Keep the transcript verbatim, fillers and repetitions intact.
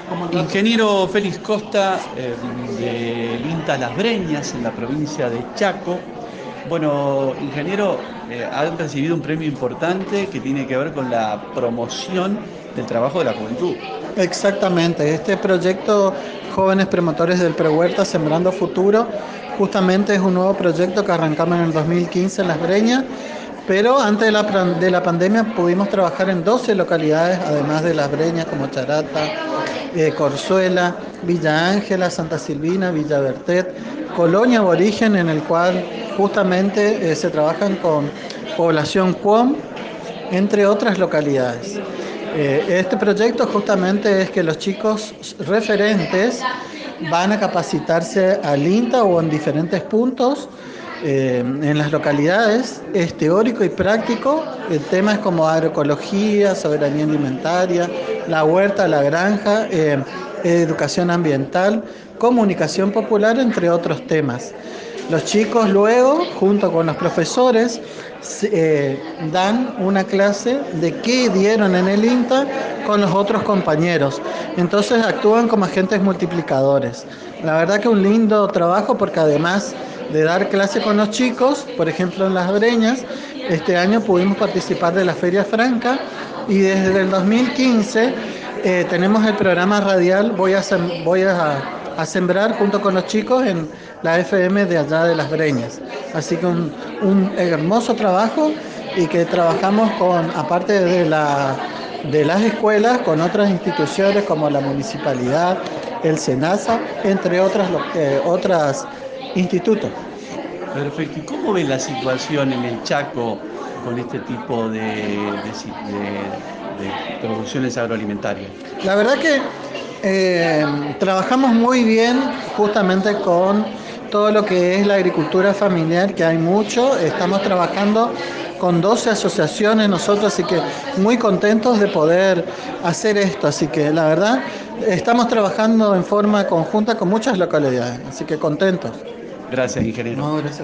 Ingeniero Félix Costa, eh, del INTA Las Breñas, en la provincia de Chaco. Bueno, ingeniero, eh, han recibido un premio importante que tiene que ver con la promoción del trabajo de la juventud. Exactamente, este proyecto Jóvenes Promotores del Prehuerta Sembrando Futuro, justamente es un nuevo proyecto que arrancamos en el dos mil quince en Las Breñas, pero antes de la, pran- de la pandemia pudimos trabajar en doce localidades, además de Las Breñas, como Charata, eh, Corzuela, Villa Ángela, Santa Silvina, Villa Bertet, Colonia Aborigen, en el cual justamente eh, se trabajan con población Cuom, entre otras localidades. Eh, este proyecto justamente es que los chicos referentes van a capacitarse al INTA o en diferentes puntos eh, en las localidades. Es teórico y práctico. El tema es como agroecología, soberanía alimentaria, la huerta, la granja, eh, educación ambiental, comunicación popular, entre otros temas. Los chicos luego, junto con los profesores, eh, dan una clase de qué dieron en el INTA con los otros compañeros. Entonces actúan como agentes multiplicadores. La verdad que un lindo trabajo porque además de dar clase con los chicos, por ejemplo en Las Breñas, este año pudimos participar de la Feria Franca y desde el dos mil quince eh, tenemos el programa radial Voy a, voy a, a sembrar junto con los chicos en la F M de allá de Las Breñas. Así que un, un hermoso trabajo y que trabajamos con, aparte de, la, de las escuelas, con otras instituciones como la municipalidad, el SENASA, entre otras, eh, otras institutos. Perfecto. ¿Y cómo ven la situación en el Chaco con este tipo de, de si- de- de producciones agroalimentarias? La verdad que eh, trabajamos muy bien justamente con todo lo que es la agricultura familiar, que hay mucho. Estamos trabajando con doce asociaciones nosotros, así que muy contentos de poder hacer esto. Así que la verdad, estamos trabajando en forma conjunta con muchas localidades, así que contentos. Gracias, ingeniero. No, gracias.